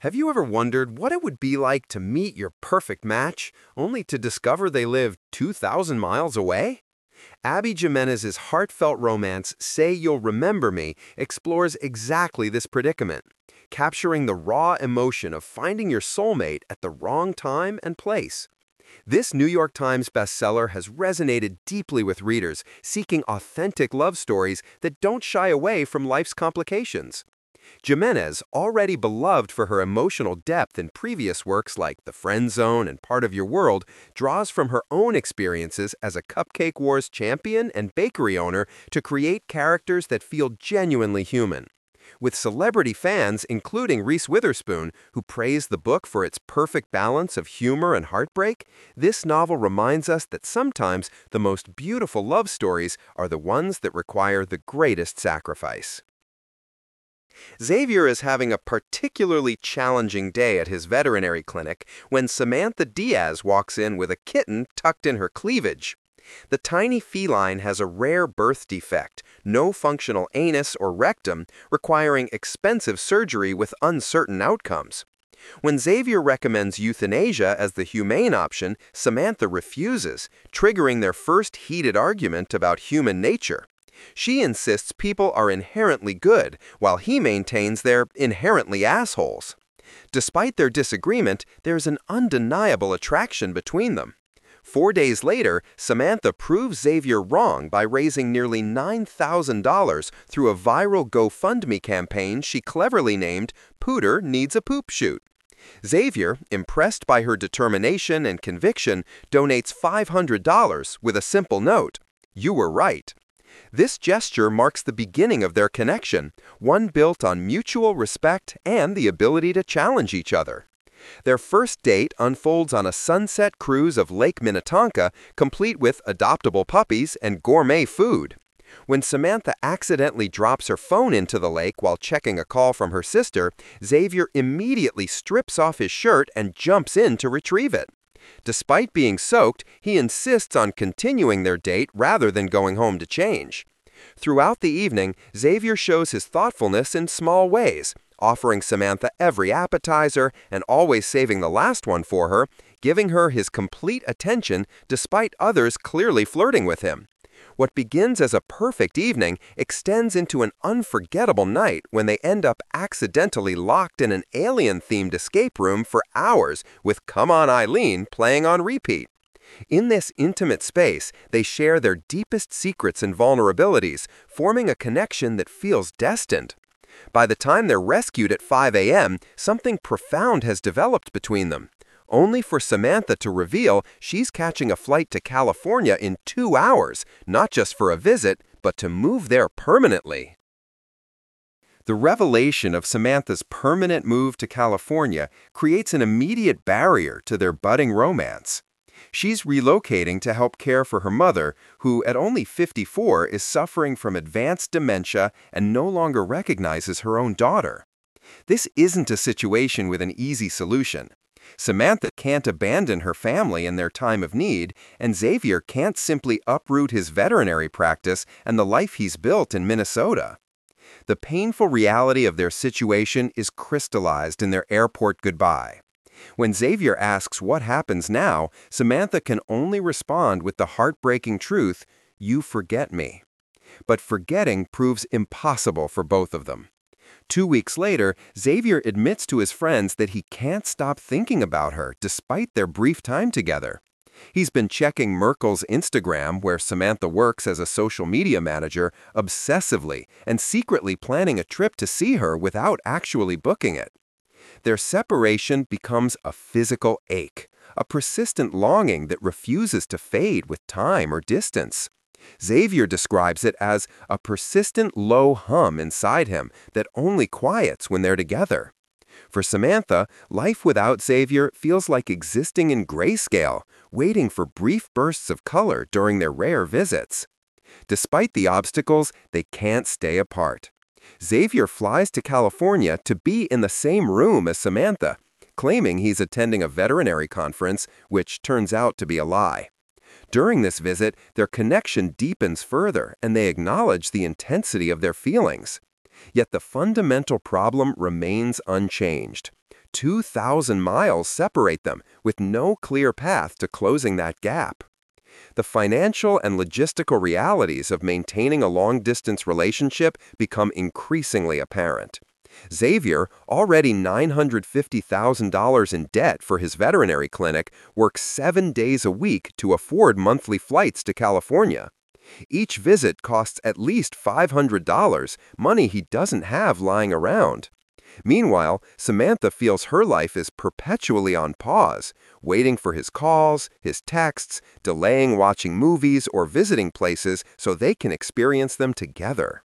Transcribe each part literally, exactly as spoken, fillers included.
Have you ever wondered what it would be like to meet your perfect match, only to discover they live two thousand miles away? Abby Jimenez's heartfelt romance, Say You'll Remember Me, explores exactly this predicament, capturing the raw emotion of finding your soulmate at the wrong time and place. This New York Times bestseller has resonated deeply with readers seeking authentic love stories that don't shy away from life's complications. Jimenez, already beloved for her emotional depth in previous works like The Friend Zone and Part of Your World, draws from her own experiences as a Cupcake Wars champion and bakery owner to create characters that feel genuinely human. With celebrity fans, including Reese Witherspoon, who praised the book for its perfect balance of humor and heartbreak, this novel reminds us that sometimes the most beautiful love stories are the ones that require the greatest sacrifice. Xavier is having a particularly challenging day at his veterinary clinic when Samantha Diaz walks in with a kitten tucked in her cleavage. The tiny feline has a rare birth defect, no functional anus or rectum, requiring expensive surgery with uncertain outcomes. When Xavier recommends euthanasia as the humane option, Samantha refuses, triggering their first heated argument about human nature. She insists people are inherently good, while he maintains they're inherently assholes. Despite their disagreement, there's an undeniable attraction between them. Four days later, Samantha proves Xavier wrong by raising nearly nine thousand dollars through a viral GoFundMe campaign she cleverly named Pooter Needs a Poop Shoot. Xavier, impressed by her determination and conviction, donates five hundred dollars with a simple note: "You were right." This gesture marks the beginning of their connection, one built on mutual respect and the ability to challenge each other. Their first date unfolds on a sunset cruise of Lake Minnetonka, complete with adoptable puppies and gourmet food. When Samantha accidentally drops her phone into the lake while checking a call from her sister, Xavier immediately strips off his shirt and jumps in to retrieve it. Despite being soaked, he insists on continuing their date rather than going home to change. Throughout the evening, Xavier shows his thoughtfulness in small ways, offering Samantha every appetizer and always saving the last one for her, giving her his complete attention despite others clearly flirting with him. What begins as a perfect evening extends into an unforgettable night when they end up accidentally locked in an alien-themed escape room for hours with Come On Eileen playing on repeat. In this intimate space, they share their deepest secrets and vulnerabilities, forming a connection that feels destined. By the time they're rescued at five A M, something profound has developed between them, only for Samantha to reveal she's catching a flight to California in two hours, not just for a visit, but to move there permanently. The revelation of Samantha's permanent move to California creates an immediate barrier to their budding romance. She's relocating to help care for her mother, who at only fifty-four is suffering from advanced dementia and no longer recognizes her own daughter. This isn't a situation with an easy solution. Samantha can't abandon her family in their time of need, and Xavier can't simply uproot his veterinary practice and the life he's built in Minnesota. The painful reality of their situation is crystallized in their airport goodbye. When Xavier asks what happens now, Samantha can only respond with the heartbreaking truth, "You forget me." But forgetting proves impossible for both of them. Two weeks later, Xavier admits to his friends that he can't stop thinking about her despite their brief time together. He's been checking Merkel's Instagram, where Samantha works as a social media manager, obsessively and secretly planning a trip to see her without actually booking it. Their separation becomes a physical ache, a persistent longing that refuses to fade with time or distance. Xavier describes it as a persistent low hum inside him that only quiets when they're together. For Samantha, life without Xavier feels like existing in grayscale, waiting for brief bursts of color during their rare visits. Despite the obstacles, they can't stay apart. Xavier flies to California to be in the same room as Samantha, claiming he's attending a veterinary conference, which turns out to be a lie. During this visit, their connection deepens further, and they acknowledge the intensity of their feelings. Yet the fundamental problem remains unchanged. two thousand miles separate them, with no clear path to closing that gap. The financial and logistical realities of maintaining a long-distance relationship become increasingly apparent. Xavier, already nine hundred fifty thousand dollars in debt for his veterinary clinic, works seven days a week to afford monthly flights to California. Each visit costs at least five hundred dollars, money he doesn't have lying around. Meanwhile, Samantha feels her life is perpetually on pause, waiting for his calls, his texts, delaying watching movies or visiting places so they can experience them together.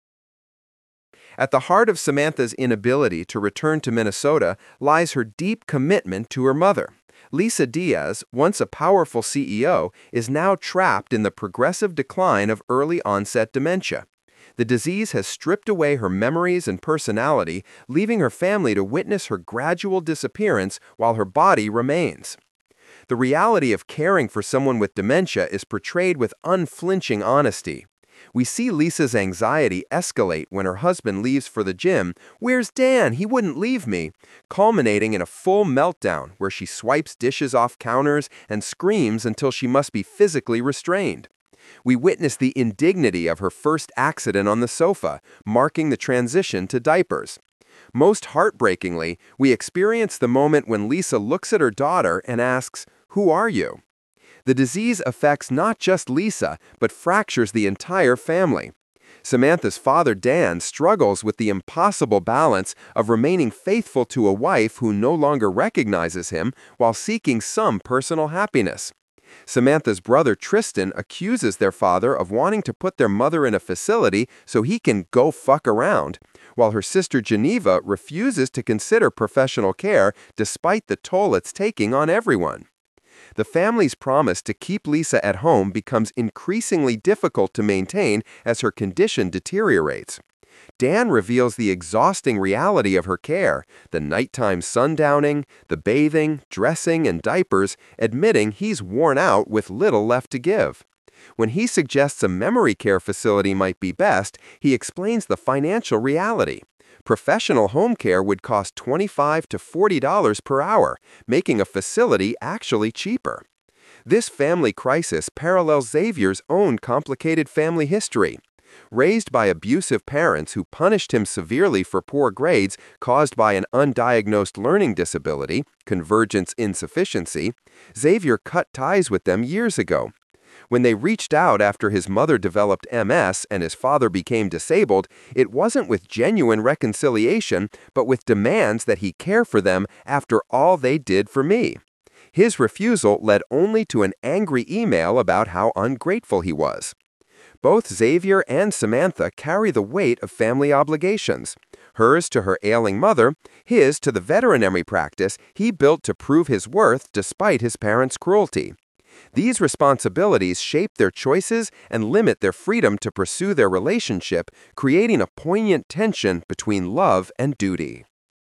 At the heart of Samantha's inability to return to Minnesota lies her deep commitment to her mother. Lisa Diaz, once a powerful C E O, is now trapped in the progressive decline of early-onset dementia. The disease has stripped away her memories and personality, leaving her family to witness her gradual disappearance while her body remains. The reality of caring for someone with dementia is portrayed with unflinching honesty. We see Lisa's anxiety escalate when her husband leaves for the gym. "Where's Dan? He wouldn't leave me," culminating in a full meltdown where she swipes dishes off counters and screams until she must be physically restrained. We witness the indignity of her first accident on the sofa, marking the transition to diapers. Most heartbreakingly, we experience the moment when Lisa looks at her daughter and asks, "Who are you?" The disease affects not just Lisa, but fractures the entire family. Samantha's father, Dan, struggles with the impossible balance of remaining faithful to a wife who no longer recognizes him while seeking some personal happiness. Samantha's brother, Tristan, accuses their father of wanting to put their mother in a facility so he can go fuck around, while her sister, Geneva, refuses to consider professional care despite the toll it's taking on everyone. The family's promise to keep Lisa at home becomes increasingly difficult to maintain as her condition deteriorates. Dan reveals the exhausting reality of her care, the nighttime sundowning, the bathing, dressing, and diapers, admitting he's worn out with little left to give. When he suggests a memory care facility might be best, he explains the financial reality. Professional home care would cost twenty-five to forty dollars per hour, making a facility actually cheaper. This family crisis parallels Xavier's own complicated family history. Raised by abusive parents who punished him severely for poor grades caused by an undiagnosed learning disability, convergence insufficiency, Xavier cut ties with them years ago. When they reached out after his mother developed M S and his father became disabled, it wasn't with genuine reconciliation, but with demands that he care for them after all they did for me. His refusal led only to an angry email about how ungrateful he was. Both Xavier and Samantha carry the weight of family obligations. Hers to her ailing mother, his to the veterinary practice he built to prove his worth despite his parents' cruelty. These responsibilities shape their choices and limit their freedom to pursue their relationship, creating a poignant tension between love and duty.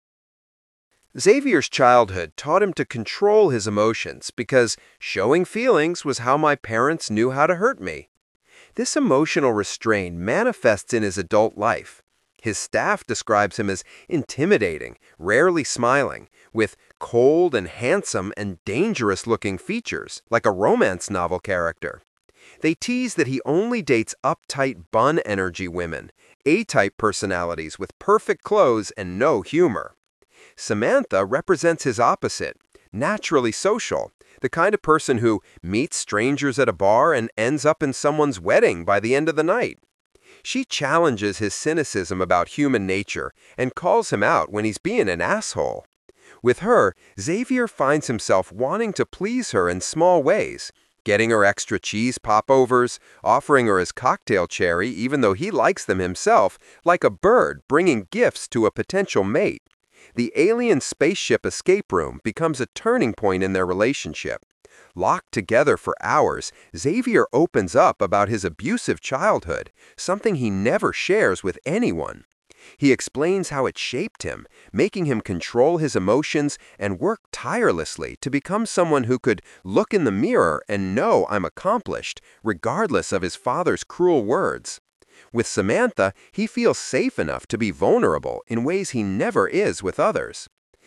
Xavier's childhood taught him to control his emotions because showing feelings was how my parents knew how to hurt me. This emotional restraint manifests in his adult life. His staff describes him as intimidating, rarely smiling, with cold and handsome and dangerous-looking features, like a romance novel character. They tease that he only dates uptight bun-energy women, A-type personalities with perfect clothes and no humor. Samantha represents his opposite, naturally social, the kind of person who meets strangers at a bar and ends up in someone's wedding by the end of the night. She challenges his cynicism about human nature and calls him out when he's being an asshole. With her, Xavier finds himself wanting to please her in small ways, getting her extra cheese popovers, offering her his cocktail cherry even though he likes them himself, like a bird bringing gifts to a potential mate. The alien spaceship escape room becomes a turning point in their relationship. Locked together for hours, Xavier opens up about his abusive childhood, something he never shares with anyone. He explains how it shaped him, making him control his emotions and work tirelessly to become someone who could look in the mirror and know I'm accomplished, regardless of his father's cruel words. With Samantha, he feels safe enough to be vulnerable in ways he never is with others.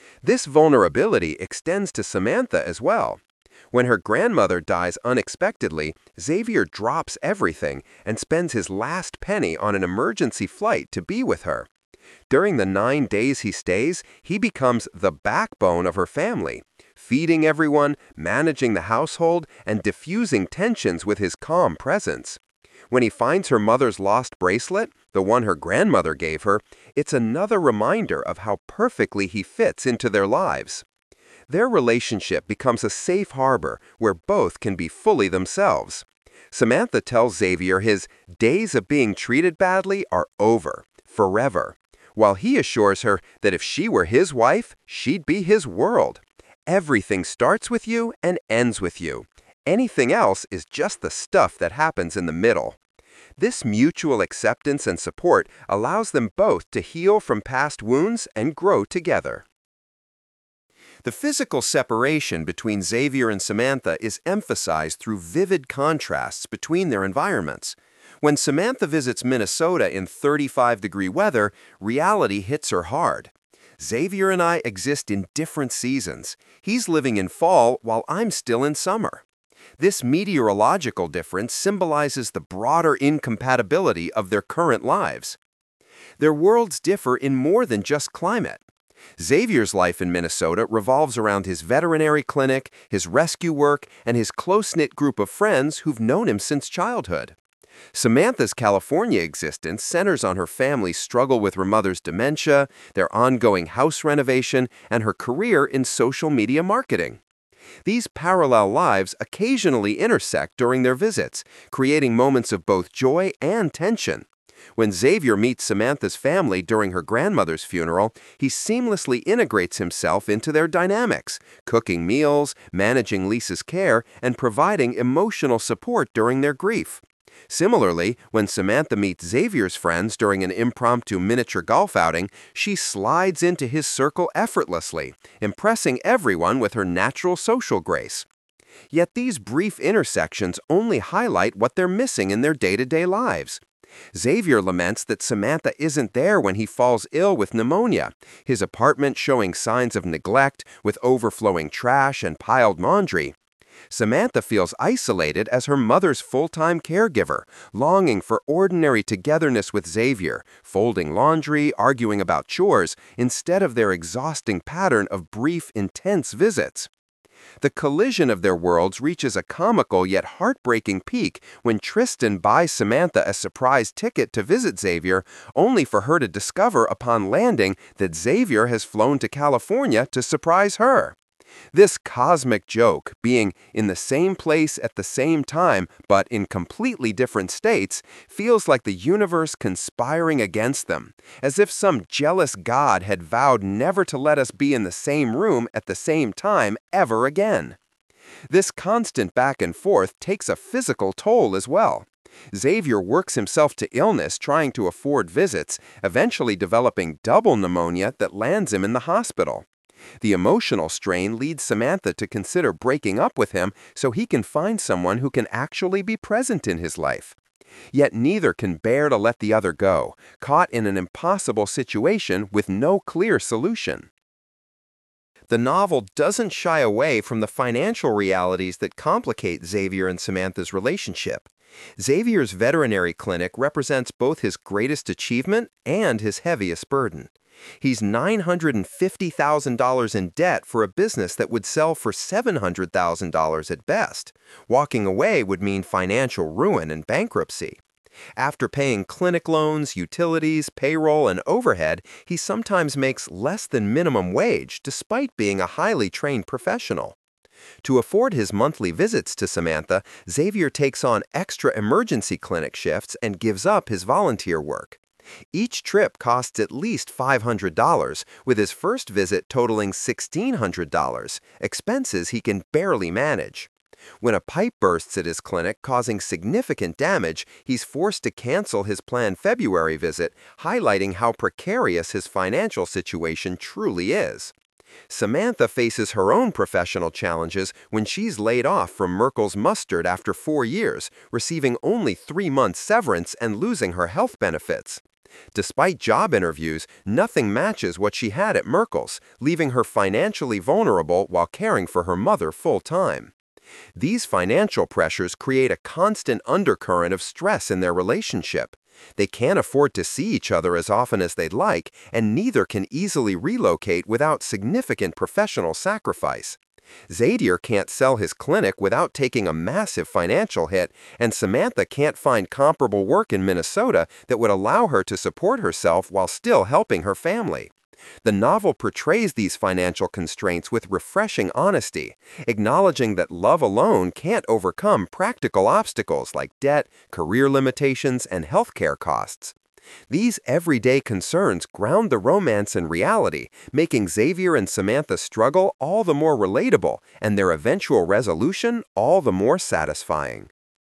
This vulnerability extends to Samantha as well. When her grandmother dies unexpectedly, Xavier drops everything and spends his last penny on an emergency flight to be with her. During the nine days he stays, he becomes the backbone of her family, feeding everyone, managing the household, and diffusing tensions with his calm presence. When he finds her mother's lost bracelet, the one her grandmother gave her, it's another reminder of how perfectly he fits into their lives. Their relationship becomes a safe harbor where both can be fully themselves. Samantha tells Xavier his days of being treated badly are over, forever, while he assures her that if she were his wife, she'd be his world. Everything starts with you and ends with you. Anything else is just the stuff that happens in the middle. This mutual acceptance and support allows them both to heal from past wounds and grow together. The physical separation between Xavier and Samantha is emphasized through vivid contrasts between their environments. When Samantha visits Minnesota in thirty-five degree weather, reality hits her hard. Xavier and I exist in different seasons. He's living in fall while I'm still in summer. This meteorological difference symbolizes the broader incompatibility of their current lives. Their worlds differ in more than just climate. Xavier's life in Minnesota revolves around his veterinary clinic, his rescue work, and his close-knit group of friends who've known him since childhood. Samantha's California existence centers on her family's struggle with her mother's dementia, their ongoing house renovation, and her career in social media marketing. These parallel lives occasionally intersect during their visits, creating moments of both joy and tension. When Xavier meets Samantha's family during her grandmother's funeral, he seamlessly integrates himself into their dynamics, cooking meals, managing Lisa's care, and providing emotional support during their grief. Similarly, when Samantha meets Xavier's friends during an impromptu miniature golf outing, she slides into his circle effortlessly, impressing everyone with her natural social grace. Yet these brief intersections only highlight what they're missing in their day-to-day lives. Xavier laments that Samantha isn't there when he falls ill with pneumonia, his apartment showing signs of neglect with overflowing trash and piled laundry. Samantha feels isolated as her mother's full-time caregiver, longing for ordinary togetherness with Xavier, folding laundry, arguing about chores, instead of their exhausting pattern of brief, intense visits. The collision of their worlds reaches a comical yet heartbreaking peak when Tristan buys Samantha a surprise ticket to visit Xavier, only for her to discover upon landing that Xavier has flown to California to surprise her. This cosmic joke, being in the same place at the same time but in completely different states, feels like the universe conspiring against them, as if some jealous god had vowed never to let us be in the same room at the same time ever again. This constant back and forth takes a physical toll as well. Xavier works himself to illness trying to afford visits, eventually developing double pneumonia that lands him in the hospital. The emotional strain leads Samantha to consider breaking up with him so he can find someone who can actually be present in his life. Yet neither can bear to let the other go, caught in an impossible situation with no clear solution. The novel doesn't shy away from the financial realities that complicate Xavier and Samantha's relationship. Xavier's veterinary clinic represents both his greatest achievement and his heaviest burden. He's nine hundred fifty thousand dollars in debt for a business that would sell for seven hundred thousand dollars at best. Walking away would mean financial ruin and bankruptcy. After paying clinic loans, utilities, payroll, and overhead, he sometimes makes less than minimum wage despite being a highly trained professional. To afford his monthly visits to Samantha, Xavier takes on extra emergency clinic shifts and gives up his volunteer work. Each trip costs at least five hundred dollars, with his first visit totaling sixteen hundred dollars, expenses he can barely manage. When a pipe bursts at his clinic, causing significant damage, he's forced to cancel his planned February visit, highlighting how precarious his financial situation truly is. Samantha faces her own professional challenges when she's laid off from Merkel's Mustard after four years, receiving only three months severance and losing her health benefits. Despite job interviews, nothing matches what she had at Merkel's, leaving her financially vulnerable while caring for her mother full-time. These financial pressures create a constant undercurrent of stress in their relationship. They can't afford to see each other as often as they'd like, and neither can easily relocate without significant professional sacrifice. Xavier can't sell his clinic without taking a massive financial hit, and Samantha can't find comparable work in Minnesota that would allow her to support herself while still helping her family. The novel portrays these financial constraints with refreshing honesty, acknowledging that love alone can't overcome practical obstacles like debt, career limitations, and healthcare costs. These everyday concerns ground the romance in reality, making Xavier and Samantha's struggle all the more relatable and their eventual resolution all the more satisfying.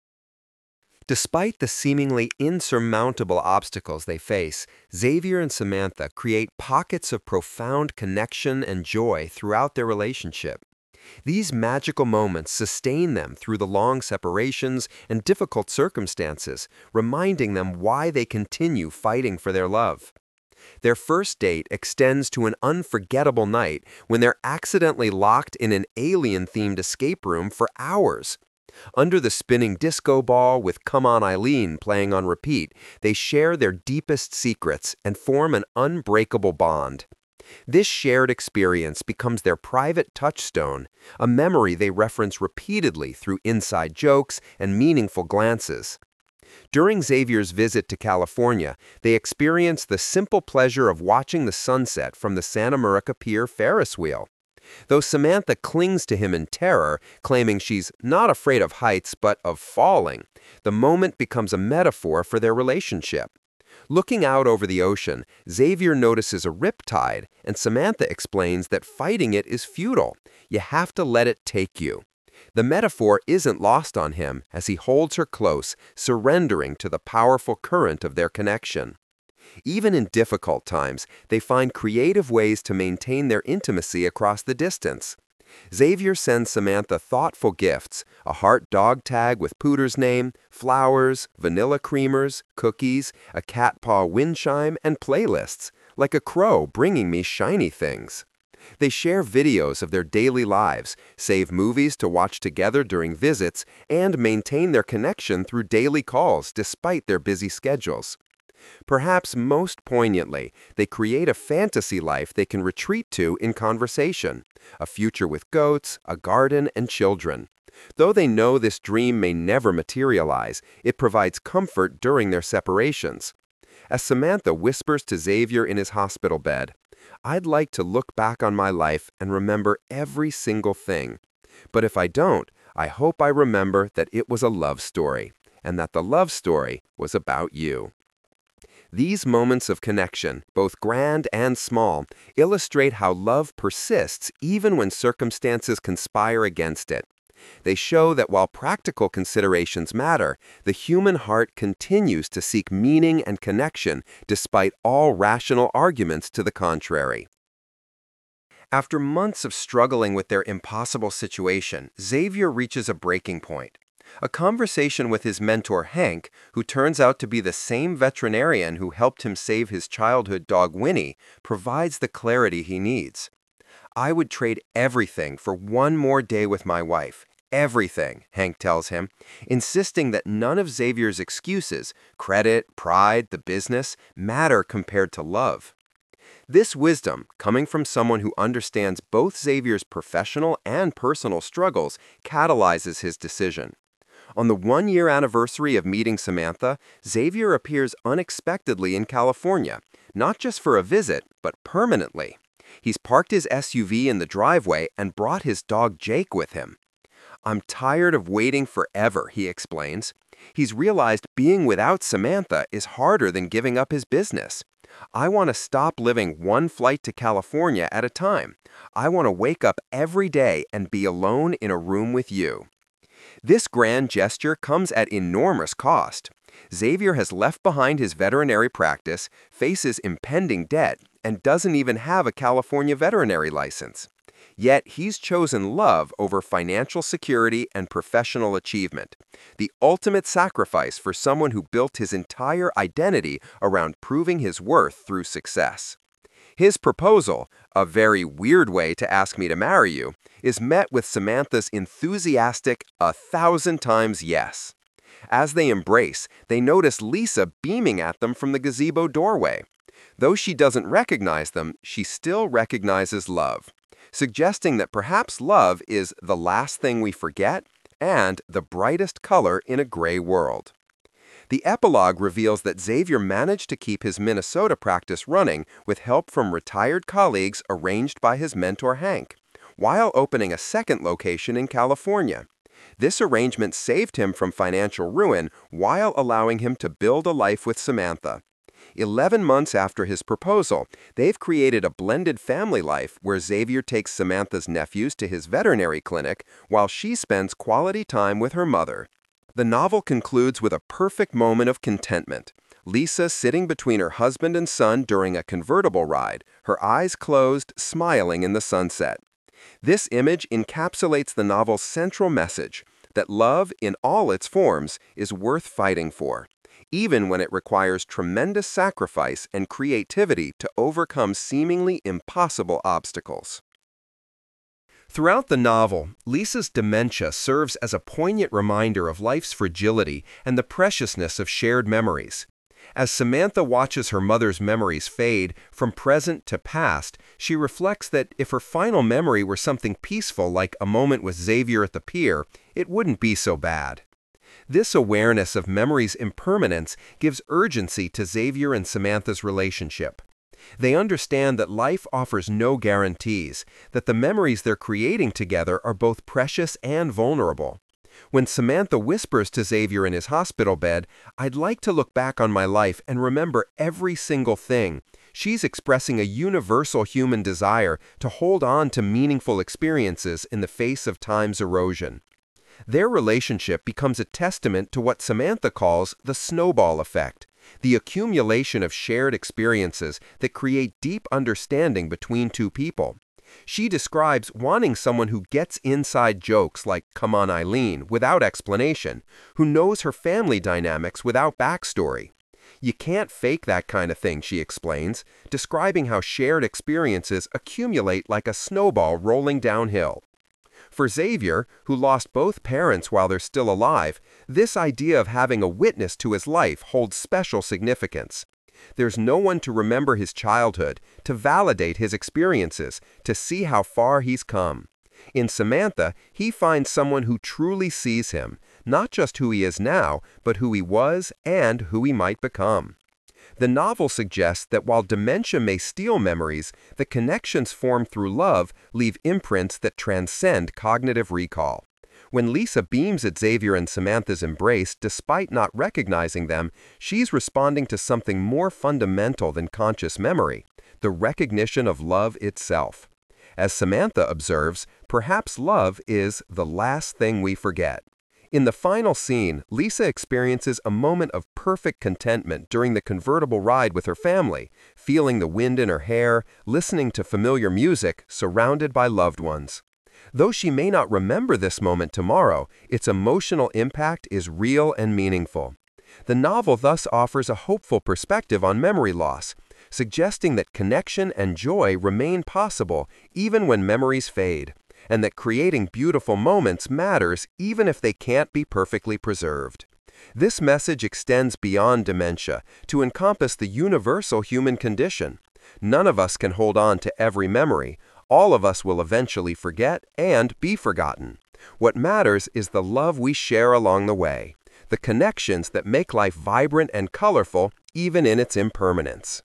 Despite the seemingly insurmountable obstacles they face, Xavier and Samantha create pockets of profound connection and joy throughout their relationship. These magical moments sustain them through the long separations and difficult circumstances, reminding them why they continue fighting for their love. Their first date extends to an unforgettable night when they're accidentally locked in an alien-themed escape room for hours. Under the spinning disco ball with Come On Eileen playing on repeat, they share their deepest secrets and form an unbreakable bond. This shared experience becomes their private touchstone, a memory they reference repeatedly through inside jokes and meaningful glances. During Xavier's visit to California, they experience the simple pleasure of watching the sunset from the Santa Monica Pier Ferris wheel. Though Samantha clings to him in terror, claiming she's not afraid of heights but of falling, the moment becomes a metaphor for their relationship. Looking out over the ocean, Xavier notices a riptide, and Samantha explains that fighting it is futile. You have to let it take you. The metaphor isn't lost on him as he holds her close, surrendering to the powerful current of their connection. Even in difficult times, they find creative ways to maintain their intimacy across the distance. Xavier sends Samantha thoughtful gifts, a heart dog tag with Pooter's name, flowers, vanilla creamers, cookies, a cat paw wind chime, and playlists, like a crow bringing me shiny things. They share videos of their daily lives, save movies to watch together during visits, and maintain their connection through daily calls despite their busy schedules. Perhaps most poignantly, they create a fantasy life they can retreat to in conversation, a future with goats, a garden, and children. Though they know this dream may never materialize, it provides comfort during their separations. As Samantha whispers to Xavier in his hospital bed, "I'd like to look back on my life and remember every single thing. But if I don't, I hope I remember that it was a love story, and that the love story was about you." These moments of connection, both grand and small, illustrate how love persists even when circumstances conspire against it. They show that while practical considerations matter, the human heart continues to seek meaning and connection despite all rational arguments to the contrary. After months of struggling with their impossible situation, Xavier reaches a breaking point. A conversation with his mentor Hank, who turns out to be the same veterinarian who helped him save his childhood dog Winnie, provides the clarity he needs. "I would trade everything for one more day with my wife. Everything," Hank tells him, insisting that none of Xavier's excuses, credit, pride, the business, matter compared to love. This wisdom, coming from someone who understands both Xavier's professional and personal struggles, catalyzes his decision. On the one-year anniversary of meeting Samantha, Xavier appears unexpectedly in California, not just for a visit, but permanently. He's parked his S U V in the driveway and brought his dog Jake with him. "I'm tired of waiting forever," he explains. He's realized being without Samantha is harder than giving up his business. "I want to stop living one flight to California at a time. I want to wake up every day and be alone in a room with you." This grand gesture comes at enormous cost. Xavier has left behind his veterinary practice, faces impending debt, and doesn't even have a California veterinary license. Yet he's chosen love over financial security and professional achievement, the ultimate sacrifice for someone who built his entire identity around proving his worth through success. His proposal, a very weird way to ask me to marry you, is met with Samantha's enthusiastic, a thousand times yes. As they embrace, they notice Lisa beaming at them from the gazebo doorway. Though she doesn't recognize them, she still recognizes love, suggesting that perhaps love is the last thing we forget and the brightest color in a gray world. The epilogue reveals that Xavier managed to keep his Minnesota practice running with help from retired colleagues arranged by his mentor Hank, while opening a second location in California. This arrangement saved him from financial ruin while allowing him to build a life with Samantha. Eleven months after his proposal, they've created a blended family life where Xavier takes Samantha's nephews to his veterinary clinic while she spends quality time with her mother. The novel concludes with a perfect moment of contentment. Lisa sitting between her husband and son during a convertible ride, her eyes closed, smiling in the sunset. This image encapsulates the novel's central message, that love, in all its forms, is worth fighting for, even when it requires tremendous sacrifice and creativity to overcome seemingly impossible obstacles. Throughout the novel, Lisa's dementia serves as a poignant reminder of life's fragility and the preciousness of shared memories. As Samantha watches her mother's memories fade from present to past, she reflects that if her final memory were something peaceful like a moment with Xavier at the pier, it wouldn't be so bad. This awareness of memory's impermanence gives urgency to Xavier and Samantha's relationship. They understand that life offers no guarantees, that the memories they're creating together are both precious and vulnerable. When Samantha whispers to Xavier in his hospital bed, "I'd like to look back on my life and remember every single thing," she's expressing a universal human desire to hold on to meaningful experiences in the face of time's erosion. Their relationship becomes a testament to what Samantha calls the snowball effect, the accumulation of shared experiences that create deep understanding between two people. She describes wanting someone who gets inside jokes like "Come on, Eileen" without explanation, who knows her family dynamics without backstory. You can't fake that kind of thing, she explains, describing how shared experiences accumulate like a snowball rolling downhill. For Xavier, who lost both parents while they're still alive, this idea of having a witness to his life holds special significance. There's no one to remember his childhood, to validate his experiences, to see how far he's come. In Samantha, he finds someone who truly sees him, not just who he is now, but who he was and who he might become. The novel suggests that while dementia may steal memories, the connections formed through love leave imprints that transcend cognitive recall. When Lisa beams at Xavier and Samantha's embrace, despite not recognizing them, she's responding to something more fundamental than conscious memory, the recognition of love itself. As Samantha observes, perhaps love is the last thing we forget. In the final scene, Lisa experiences a moment of perfect contentment during the convertible ride with her family, feeling the wind in her hair, listening to familiar music, surrounded by loved ones. Though she may not remember this moment tomorrow, its emotional impact is real and meaningful. The novel thus offers a hopeful perspective on memory loss, suggesting that connection and joy remain possible even when memories fade, and that creating beautiful moments matters even if they can't be perfectly preserved. This message extends beyond dementia to encompass the universal human condition. None of us can hold on to every memory. All of us will eventually forget and be forgotten. What matters is the love we share along the way, the connections that make life vibrant and colorful even in its impermanence.